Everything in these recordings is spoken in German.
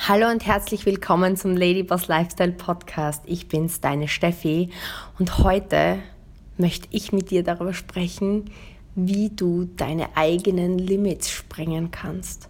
Hallo und herzlich willkommen zum Ladyboss Lifestyle Podcast. Ich bin's, deine Steffi, und heute möchte ich mit dir darüber sprechen, wie du deine eigenen Limits sprengen kannst.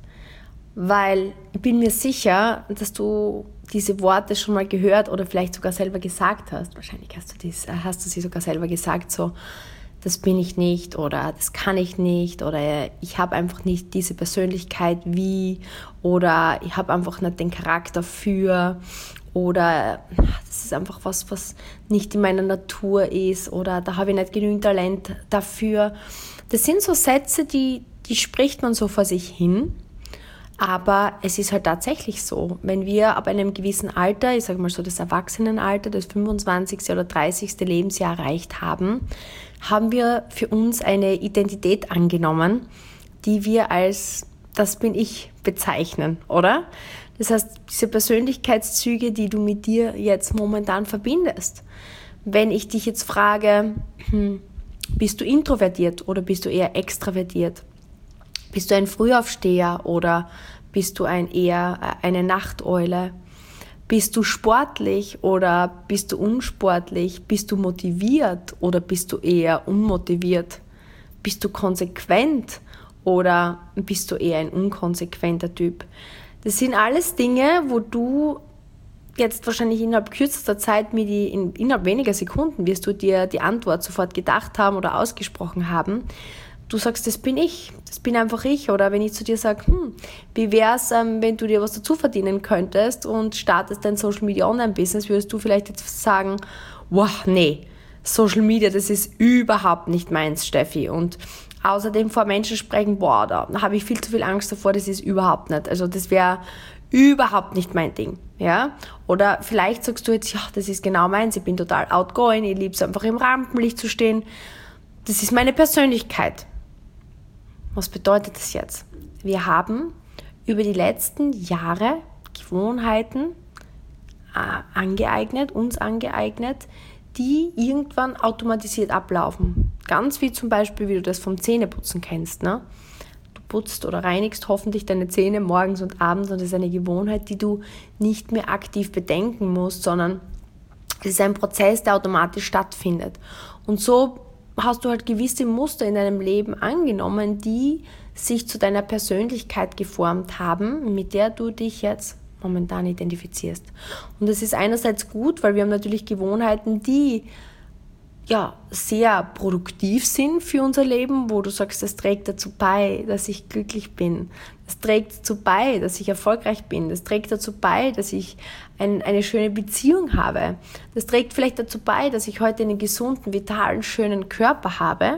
Weil ich bin mir sicher, dass du diese Worte schon mal gehört oder vielleicht sogar selber gesagt hast. Wahrscheinlich hast du sie sogar selber gesagt, so: Das bin ich nicht oder das kann ich nicht oder ich habe einfach nicht diese Persönlichkeit wie oder ich habe einfach nicht den Charakter für oder das ist einfach was nicht in meiner Natur ist oder da habe ich nicht genügend Talent dafür. Das sind so Sätze, die spricht man so vor sich hin. Aber es ist halt tatsächlich so, wenn wir ab einem gewissen Alter, ich sage mal so das Erwachsenenalter, das 25. oder 30. Lebensjahr erreicht haben, haben wir für uns eine Identität angenommen, die wir als das bin ich bezeichnen, oder? Das heißt, diese Persönlichkeitszüge, die du mit dir jetzt momentan verbindest. Wenn ich dich jetzt frage, bist du introvertiert oder bist du eher extravertiert? Bist du ein Frühaufsteher oder bist du eher eine Nachteule? Bist du sportlich oder bist du unsportlich? Bist du motiviert oder bist du eher unmotiviert? Bist du konsequent oder bist du eher ein unkonsequenter Typ? Das sind alles Dinge, wo du jetzt wahrscheinlich innerhalb kürzester Zeit innerhalb weniger Sekunden wirst du dir die Antwort sofort gedacht haben oder ausgesprochen haben. Du sagst, das bin einfach ich. Oder wenn ich zu dir sage, wie wär's, wenn du dir was dazu verdienen könntest und startest dein Social Media Online-Business, würdest du vielleicht jetzt sagen, wow, nee, Social Media, das ist überhaupt nicht meins, Steffi. Und außerdem vor Menschen sprechen, boah, da habe ich viel zu viel Angst davor, das ist überhaupt nicht. Also das wäre überhaupt nicht mein Ding. Ja? Oder vielleicht sagst du jetzt, ja, das ist genau meins, ich bin total outgoing, ich liebe es einfach im Rampenlicht zu stehen. Das ist meine Persönlichkeit. Was bedeutet das jetzt? Wir haben über die letzten Jahre Gewohnheiten uns angeeignet, die irgendwann automatisiert ablaufen. Ganz wie zum Beispiel, wie du das vom Zähneputzen kennst. Ne? Du putzt oder reinigst hoffentlich deine Zähne morgens und abends und das ist eine Gewohnheit, die du nicht mehr aktiv bedenken musst, sondern es ist ein Prozess, der automatisch stattfindet. Und so hast du halt gewisse Muster in deinem Leben angenommen, die sich zu deiner Persönlichkeit geformt haben, mit der du dich jetzt momentan identifizierst. Und das ist einerseits gut, weil wir haben natürlich Gewohnheiten, die sehr produktiv sind für unser Leben, wo du sagst, das trägt dazu bei, dass ich glücklich bin. Das trägt dazu bei, dass ich erfolgreich bin. Das trägt dazu bei, dass ich eine schöne Beziehung habe. Das trägt vielleicht dazu bei, dass ich heute einen gesunden, vitalen, schönen Körper habe.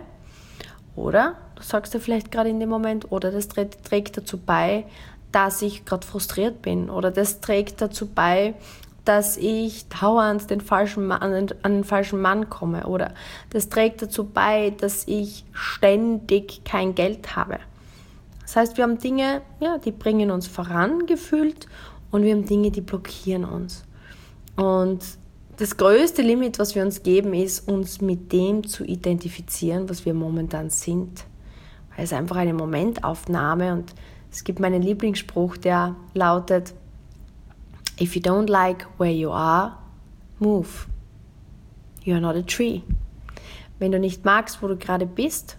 Oder, du sagst ja vielleicht gerade in dem Moment, oder das trägt dazu bei, dass ich gerade frustriert bin. Oder das trägt dazu bei, dass ich dauernd an den falschen Mann komme. Oder das trägt dazu bei, dass ich ständig kein Geld habe. Das heißt, wir haben Dinge, die bringen uns voran gefühlt und wir haben Dinge, die blockieren uns. Und das größte Limit, was wir uns geben, ist, uns mit dem zu identifizieren, was wir momentan sind. Weil es einfach eine Momentaufnahme und es gibt meinen Lieblingsspruch, der lautet: If you don't like where you are, move. You are not a tree. Wenn du nicht magst, wo du gerade bist,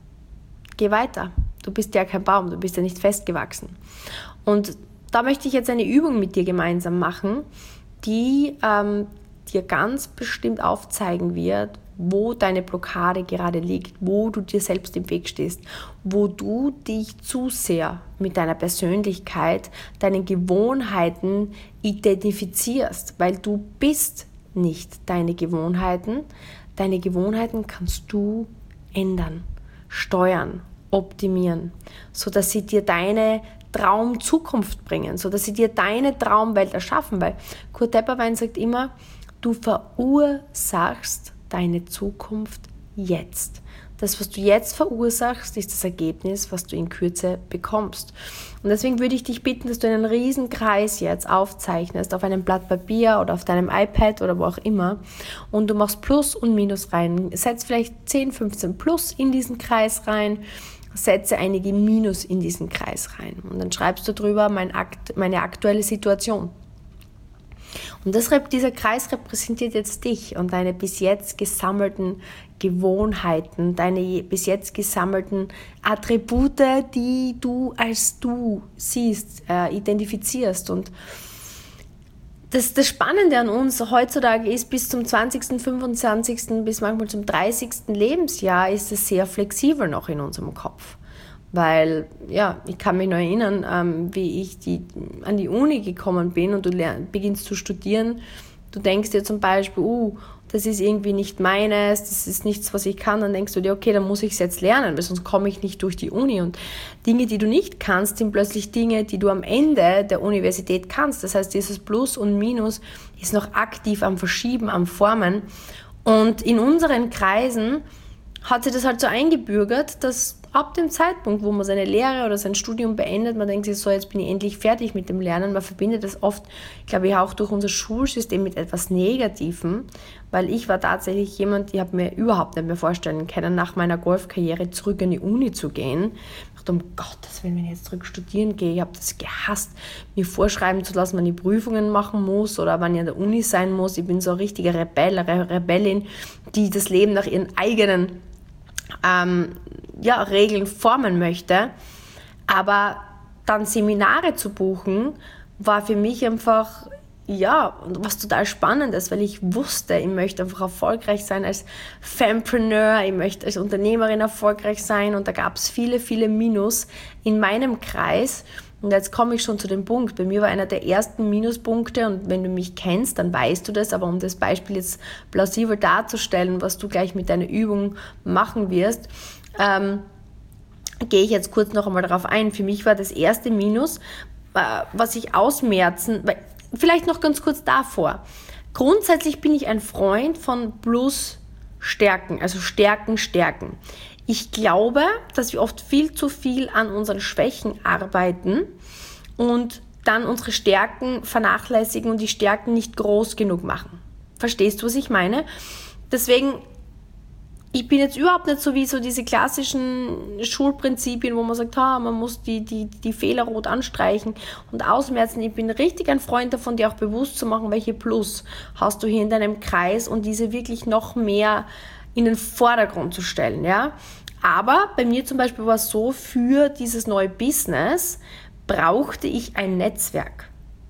geh weiter. Du bist ja kein Baum, du bist ja nicht festgewachsen. Und da möchte ich jetzt eine Übung mit dir gemeinsam machen, die dir ganz bestimmt aufzeigen wird, wo deine Blockade gerade liegt, wo du dir selbst im Weg stehst, wo du dich zu sehr mit deiner Persönlichkeit, deinen Gewohnheiten identifizierst, weil du bist nicht deine Gewohnheiten. Deine Gewohnheiten kannst du ändern, steuern, optimieren, sodass sie dir deine Traumzukunft bringen, sodass sie dir deine Traumwelt erschaffen, weil Kurt Tepperwein sagt immer, du verursachst deine Zukunft jetzt. Das, was du jetzt verursachst, ist das Ergebnis, was du in Kürze bekommst. Und deswegen würde ich dich bitten, dass du einen riesen Kreis jetzt aufzeichnest, auf einem Blatt Papier oder auf deinem iPad oder wo auch immer. Und du machst Plus und Minus rein. Setz vielleicht 10, 15 Plus in diesen Kreis rein. setze einige Minus in diesen Kreis rein. Und dann schreibst du drüber meine aktuelle Situation. Und dieser Kreis repräsentiert jetzt dich und deine bis jetzt gesammelten Gewohnheiten, deine bis jetzt gesammelten Attribute, die du als du siehst, identifizierst. Und das Spannende an uns heutzutage ist, bis zum 20., 25., bis manchmal zum 30. Lebensjahr ist es sehr flexibel noch in unserem Kopf. Weil, ich kann mich noch erinnern, wie ich an die Uni gekommen bin und du beginnst zu studieren. Du denkst dir zum Beispiel, das ist irgendwie nicht meines, das ist nichts, was ich kann. Dann denkst du dir, okay, dann muss ich es jetzt lernen, weil sonst komme ich nicht durch die Uni. Und Dinge, die du nicht kannst, sind plötzlich Dinge, die du am Ende der Universität kannst. Das heißt, dieses Plus und Minus ist noch aktiv am Verschieben, am Formen. Und in unseren Kreisen hat sich das halt so eingebürgert, dass ab dem Zeitpunkt, wo man seine Lehre oder sein Studium beendet, man denkt sich so, jetzt bin ich endlich fertig mit dem Lernen. Man verbindet das oft, glaube ich, auch durch unser Schulsystem mit etwas Negativem, weil ich war tatsächlich jemand, ich habe mir überhaupt nicht mehr vorstellen können, nach meiner Golfkarriere zurück in die Uni zu gehen. Ich dachte, um Gottes Willen, wenn ich jetzt zurück studieren gehe, ich habe das gehasst, mir vorschreiben zu lassen, wann ich Prüfungen machen muss oder wann ich an der Uni sein muss. Ich bin so eine richtige Rebellin, die das Leben nach ihren eigenen Regeln formen möchte, aber dann Seminare zu buchen, war für mich einfach, was total Spannendes, weil ich wusste, ich möchte einfach erfolgreich sein als Fempreneur, ich möchte als Unternehmerin erfolgreich sein und da gab es viele, viele Minus in meinem Kreis. Und jetzt komme ich schon zu dem Punkt. Bei mir war einer der ersten Minuspunkte und wenn du mich kennst, dann weißt du das, aber um das Beispiel jetzt plausibel darzustellen, was du gleich mit deiner Übung machen wirst, gehe ich jetzt kurz noch einmal darauf ein. Für mich war das erste Minus, was ich ausmerzen, vielleicht noch ganz kurz davor. Grundsätzlich bin ich ein Freund von Plus-Stärken, also Stärken. Ich glaube, dass wir oft viel zu viel an unseren Schwächen arbeiten und dann unsere Stärken vernachlässigen und die Stärken nicht groß genug machen. Verstehst du, was ich meine? Deswegen, ich bin jetzt überhaupt nicht so wie so diese klassischen Schulprinzipien, wo man sagt, man muss die Fehler rot anstreichen und ausmerzen. Ich bin richtig ein Freund davon, dir auch bewusst zu machen, welche Plus hast du hier in deinem Kreis und diese wirklich noch mehr in den Vordergrund zu stellen, ja. Aber bei mir zum Beispiel war es so, für dieses neue Business brauchte ich ein Netzwerk.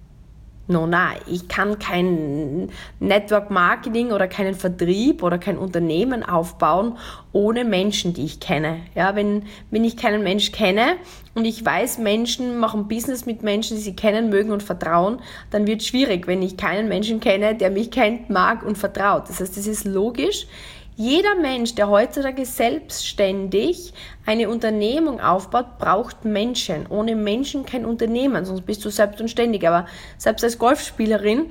Ich kann kein Network Marketing oder keinen Vertrieb oder kein Unternehmen aufbauen ohne Menschen, die ich kenne. Ja, wenn ich keinen Mensch kenne und ich weiß, Menschen machen Business mit Menschen, die sie kennen, mögen und vertrauen, dann wird es schwierig, wenn ich keinen Menschen kenne, der mich kennt, mag und vertraut. Das heißt, das ist logisch. Jeder Mensch, der heutzutage selbstständig eine Unternehmung aufbaut, braucht Menschen. Ohne Menschen kein Unternehmen, sonst bist du selbstständig. Aber selbst als Golfspielerin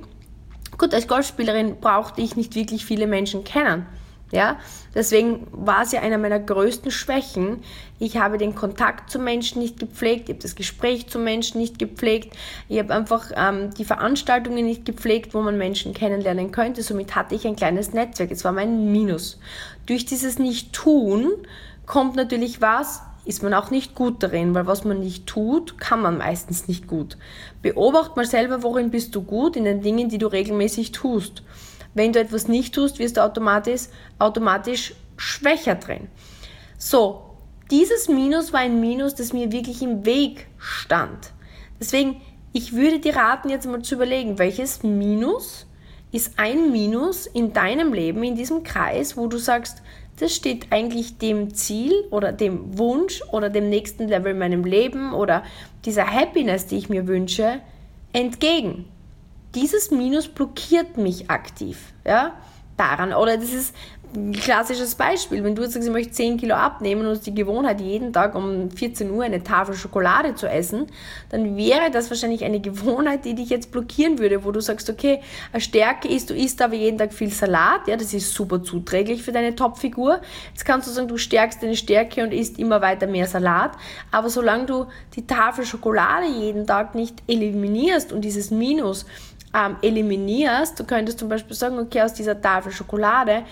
brauchte ich nicht wirklich viele Menschen kennen. Ja, deswegen war es ja einer meiner größten Schwächen. Ich habe den Kontakt zu Menschen nicht gepflegt, ich habe das Gespräch zu Menschen nicht gepflegt, ich habe einfach die Veranstaltungen nicht gepflegt, wo man Menschen kennenlernen könnte. Somit hatte ich ein kleines Netzwerk. Es war mein Minus. Durch dieses Nicht-Tun kommt natürlich ist man auch nicht gut darin, weil was man nicht tut, kann man meistens nicht gut. Beobachte mal selber, worin bist du gut, in den Dingen, die du regelmäßig tust. Wenn du etwas nicht tust, wirst du automatisch schwächer drin. So, dieses Minus war ein Minus, das mir wirklich im Weg stand. Deswegen, ich würde dir raten, jetzt mal zu überlegen, welches Minus ist ein Minus in deinem Leben, in diesem Kreis, wo du sagst, das steht eigentlich dem Ziel oder dem Wunsch oder dem nächsten Level in meinem Leben oder dieser Happiness, die ich mir wünsche, entgegen. Dieses Minus blockiert mich aktiv, ja, daran. Oder das ist ein klassisches Beispiel. Wenn du jetzt sagst, ich möchte 10 Kilo abnehmen und hast die Gewohnheit, jeden Tag um 14 Uhr eine Tafel Schokolade zu essen, dann wäre das wahrscheinlich eine Gewohnheit, die dich jetzt blockieren würde, wo du sagst, okay, eine Stärke ist, du isst aber jeden Tag viel Salat, ja, das ist super zuträglich für deine Topfigur. Jetzt kannst du sagen, du stärkst deine Stärke und isst immer weiter mehr Salat, aber solange du die Tafel Schokolade jeden Tag nicht eliminierst und dieses Minus eliminierst, du könntest zum Beispiel sagen, okay, aus dieser Tafel Schokolade machst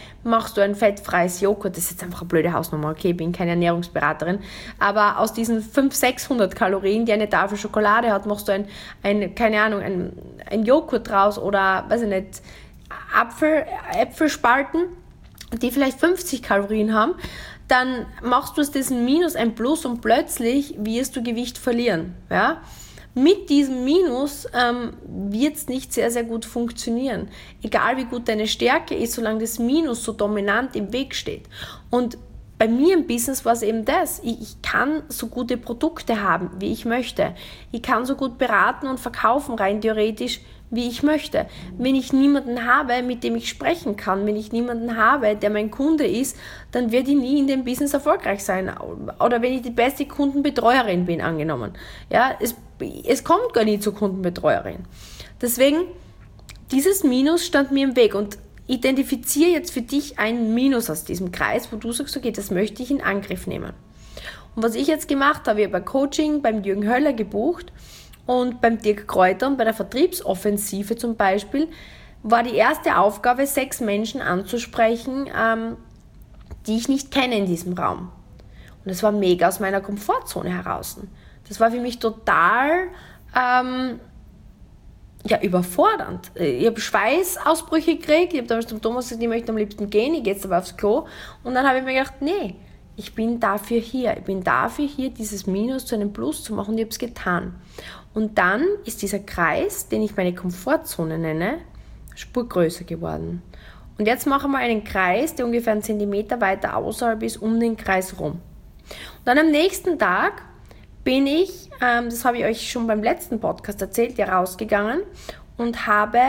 machst du ein fettfreies Joghurt, das ist jetzt einfach eine blöde Hausnummer, okay, ich bin keine Ernährungsberaterin, aber aus diesen 500-600 Kalorien, die eine Tafel Schokolade hat, machst du ein Joghurt draus oder, weiß ich nicht, Äpfelspalten, die vielleicht 50 Kalorien haben, dann machst du aus diesem Minus ein Plus und plötzlich wirst du Gewicht verlieren. Ja? Mit diesem Minus wird es nicht sehr, sehr gut funktionieren. Egal wie gut deine Stärke ist, solange das Minus so dominant im Weg steht. Und bei mir im Business war es eben das. Ich kann so gute Produkte haben, wie ich möchte. Ich kann so gut beraten und verkaufen, rein theoretisch, wie ich möchte. Wenn ich niemanden habe, mit dem ich sprechen kann, wenn ich niemanden habe, der mein Kunde ist, dann werde ich nie in dem Business erfolgreich sein. Oder wenn ich die beste Kundenbetreuerin bin, angenommen. Ja, es kommt gar nie zur Kundenbetreuerin. Deswegen, dieses Minus stand mir im Weg und identifiziere jetzt für dich ein Minus aus diesem Kreis, wo du sagst, okay, das möchte ich in Angriff nehmen. Und was ich jetzt gemacht habe, ich habe ein Coaching beim Jürgen Höller gebucht und beim Dirk Kräuter und bei der Vertriebsoffensive zum Beispiel war die erste Aufgabe, 6 Menschen anzusprechen, die ich nicht kenne in diesem Raum. Und das war mega aus meiner Komfortzone heraus. Das war für mich total überfordernd. Ich habe Schweißausbrüche gekriegt, ich habe damals zum Thomas gesagt, ich möchte am liebsten gehen, ich gehe jetzt aber aufs Klo. Und dann habe ich mir gedacht, nee, ich bin dafür hier. Ich bin dafür hier, dieses Minus zu einem Plus zu machen und ich habe es getan. Und dann ist dieser Kreis, den ich meine Komfortzone nenne, spurgrößer geworden. Und jetzt mache ich mal einen Kreis, der ungefähr 1 Zentimeter weiter außerhalb ist, um den Kreis rum. Und dann am nächsten Tag bin ich, das habe ich euch schon beim letzten Podcast erzählt, ja rausgegangen und habe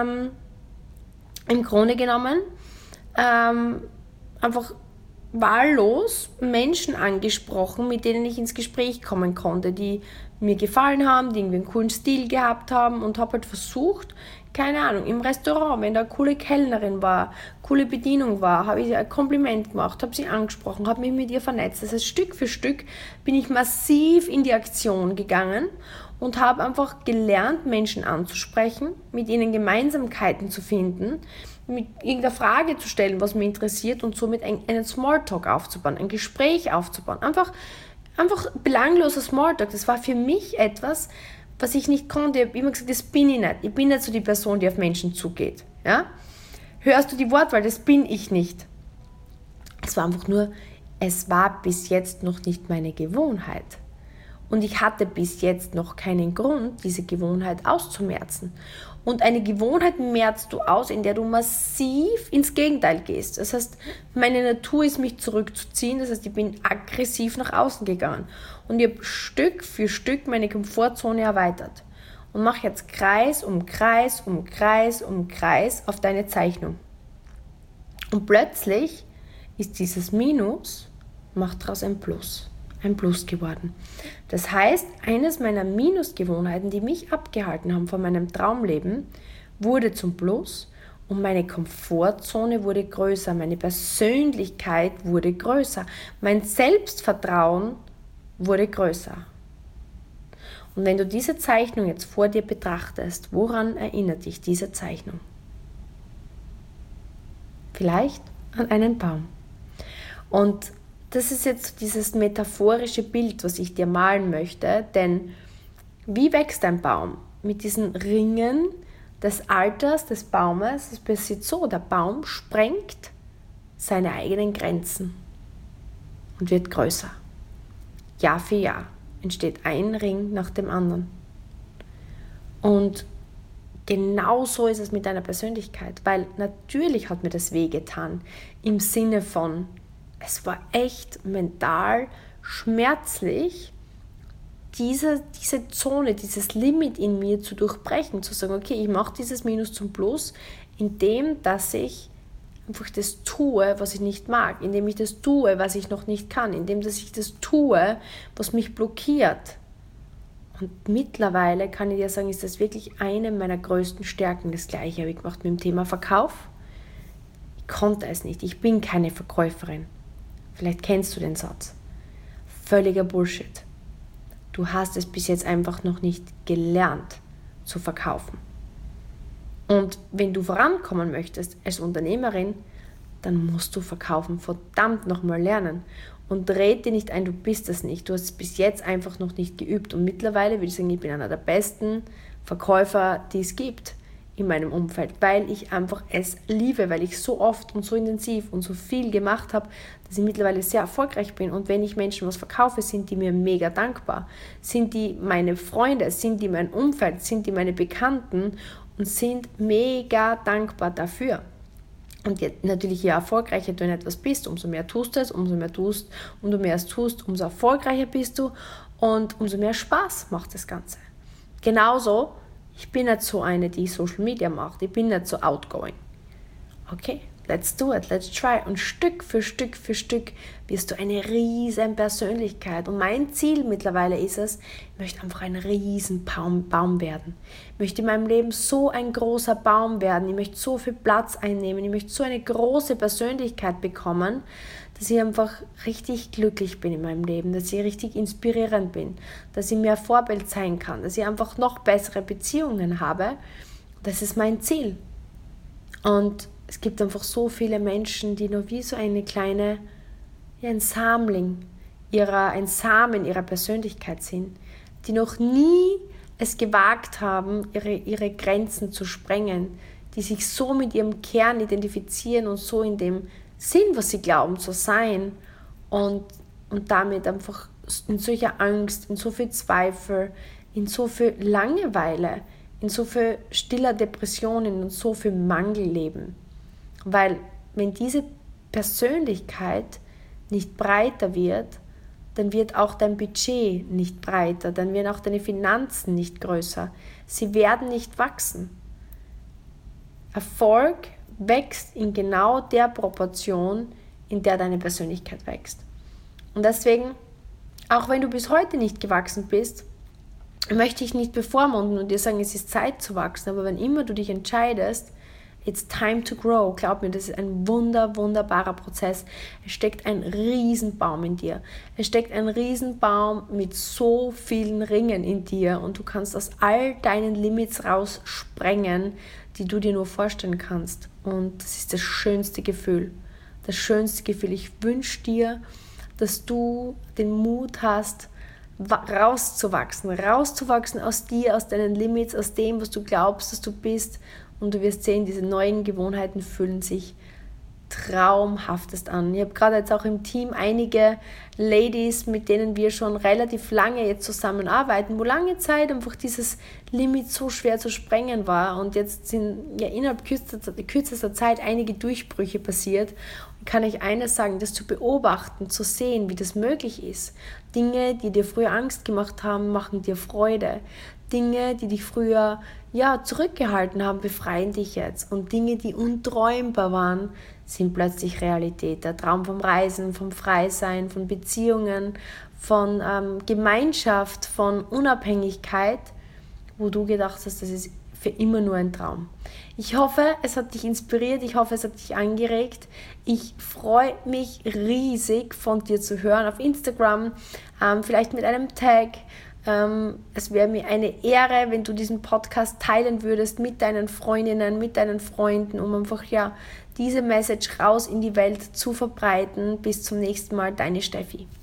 im Grunde genommen einfach wahllos Menschen angesprochen, mit denen ich ins Gespräch kommen konnte, die mir gefallen haben, die irgendwie einen coolen Stil gehabt haben und habe halt versucht, keine Ahnung, im Restaurant, wenn da eine coole Kellnerin war, coole Bedienung war, habe ich ihr ein Kompliment gemacht, habe sie angesprochen, habe mich mit ihr vernetzt. Das heißt, Stück für Stück bin ich massiv in die Aktion gegangen und habe einfach gelernt, Menschen anzusprechen, mit ihnen Gemeinsamkeiten zu finden, mit irgendeiner Frage zu stellen, was mich interessiert und somit einen Smalltalk aufzubauen, ein Gespräch aufzubauen. Einfach belangloser Smalltalk. Das war für mich etwas, was ich nicht konnte. Ich habe immer gesagt, das bin ich nicht. Ich bin nicht so die Person, die auf Menschen zugeht. Ja? Hörst du die Wortwahl? Das bin ich nicht. Es war bis jetzt noch nicht meine Gewohnheit. Und ich hatte bis jetzt noch keinen Grund, diese Gewohnheit auszumerzen. Und eine Gewohnheit merzt du aus, in der du massiv ins Gegenteil gehst. Das heißt, meine Natur ist, mich zurückzuziehen. Das heißt, ich bin aggressiv nach außen gegangen. Und ich habe Stück für Stück meine Komfortzone erweitert. Und mache jetzt Kreis um Kreis um Kreis um Kreis auf deine Zeichnung. Und plötzlich ist dieses Minus, macht daraus ein Plus geworden. Das heißt, eines meiner Minusgewohnheiten, die mich abgehalten haben von meinem Traumleben, wurde zum Plus und meine Komfortzone wurde größer, meine Persönlichkeit wurde größer, mein Selbstvertrauen wurde größer. Und wenn du diese Zeichnung jetzt vor dir betrachtest, woran erinnert dich diese Zeichnung? Vielleicht an einen Baum. Und das ist jetzt dieses metaphorische Bild, was ich dir malen möchte, denn wie wächst ein Baum? Mit diesen Ringen des Alters des Baumes. Es passiert so, der Baum sprengt seine eigenen Grenzen und wird größer. Jahr für Jahr entsteht ein Ring nach dem anderen. Und genau so ist es mit deiner Persönlichkeit, weil natürlich hat mir das wehgetan, im Sinne von, es war echt mental schmerzlich, diese Zone, dieses Limit in mir zu durchbrechen, zu sagen, okay, ich mache dieses Minus zum Plus, indem dass ich einfach das tue, was ich nicht mag, indem ich das tue, was ich noch nicht kann, indem dass ich das tue, was mich blockiert. Und mittlerweile kann ich dir sagen, ist das wirklich eine meiner größten Stärken. Das Gleiche habe ich gemacht mit dem Thema Verkauf. Ich konnte es nicht, ich bin keine Verkäuferin. Vielleicht kennst du den Satz. Völliger Bullshit. Du hast es bis jetzt einfach noch nicht gelernt zu verkaufen. Und wenn du vorankommen möchtest als Unternehmerin, dann musst du verkaufen verdammt nochmal lernen. Und red dir nicht ein, du bist das nicht. Du hast es bis jetzt einfach noch nicht geübt. Und mittlerweile würde ich sagen, ich bin einer der besten Verkäufer, die es gibt in meinem Umfeld, weil ich einfach es liebe, weil ich so oft und so intensiv und so viel gemacht habe, dass ich mittlerweile sehr erfolgreich bin. Und wenn ich Menschen was verkaufe, sind die mir mega dankbar. Sind die meine Freunde, sind die mein Umfeld, sind die meine Bekannten und sind mega dankbar dafür. Und jetzt natürlich, je erfolgreicher du in etwas bist, umso mehr tust du es, umso mehr es tust, umso erfolgreicher bist du und umso mehr Spaß macht das Ganze. Genauso, ich bin nicht so eine, die Social Media macht, ich bin nicht so outgoing. Okay, let's do it, let's try. Und Stück für Stück wirst du eine riesen Persönlichkeit. Und mein Ziel mittlerweile ist es, ich möchte einfach ein riesen Baum werden. Ich möchte in meinem Leben so ein großer Baum werden. Ich möchte so viel Platz einnehmen. Ich möchte so eine große Persönlichkeit bekommen, dass ich einfach richtig glücklich bin in meinem Leben, dass ich richtig inspirierend bin, dass ich mehr Vorbild sein kann, dass ich einfach noch bessere Beziehungen habe. Das ist mein Ziel. Und es gibt einfach so viele Menschen, die nur wie so eine kleine, ein Samen ihrer Persönlichkeit sind, die noch nie es gewagt haben, ihre Grenzen zu sprengen, die sich so mit ihrem Kern identifizieren und so in dem Sinn, was sie glauben zu sein und damit einfach in solcher Angst, in so viel Zweifel, in so viel Langeweile, in so viel stiller Depressionen und so viel Mangel leben. Weil wenn diese Persönlichkeit nicht breiter wird, dann wird auch dein Budget nicht breiter, dann werden auch deine Finanzen nicht größer. Sie werden nicht wachsen. Erfolg wächst in genau der Proportion, in der deine Persönlichkeit wächst. Und deswegen, auch wenn du bis heute nicht gewachsen bist, möchte ich nicht bevormunden und dir sagen, es ist Zeit zu wachsen, aber wenn immer du dich entscheidest, it's time to grow. Glaub mir, das ist ein wunderbarer Prozess. Es steckt ein Riesenbaum in dir. Es steckt ein Riesenbaum mit so vielen Ringen in dir und du kannst aus all deinen Limits raussprengen, die du dir nur vorstellen kannst. Und das ist das schönste Gefühl. Das schönste Gefühl. Ich wünsche dir, dass du den Mut hast, rauszuwachsen aus dir, aus deinen Limits, aus dem, was du glaubst, dass du bist. Und du wirst sehen, diese neuen Gewohnheiten fühlen sich traumhaftest an. Ich habe gerade jetzt auch im Team einige Ladies, mit denen wir schon relativ lange jetzt zusammenarbeiten, wo lange Zeit einfach dieses Limit so schwer zu sprengen war. Und jetzt sind ja innerhalb kürzester Zeit einige Durchbrüche passiert. Und kann ich eines sagen, das zu beobachten, zu sehen, wie das möglich ist. Dinge, die dir früher Angst gemacht haben, machen dir Freude. Dinge, die dich früher zurückgehalten haben, befreien dich jetzt. Und Dinge, die unträumbar waren, sind plötzlich Realität. Der Traum vom Reisen, vom Freisein, von Beziehungen, von Gemeinschaft, von Unabhängigkeit, wo du gedacht hast, das ist für immer nur ein Traum. Ich hoffe, es hat dich inspiriert, ich hoffe, es hat dich angeregt. Ich freue mich riesig, von dir zu hören auf Instagram, vielleicht mit einem Tag. Es wäre mir eine Ehre, wenn du diesen Podcast teilen würdest mit deinen Freundinnen, mit deinen Freunden, um einfach diese Message raus in die Welt zu verbreiten. Bis zum nächsten Mal, deine Steffi.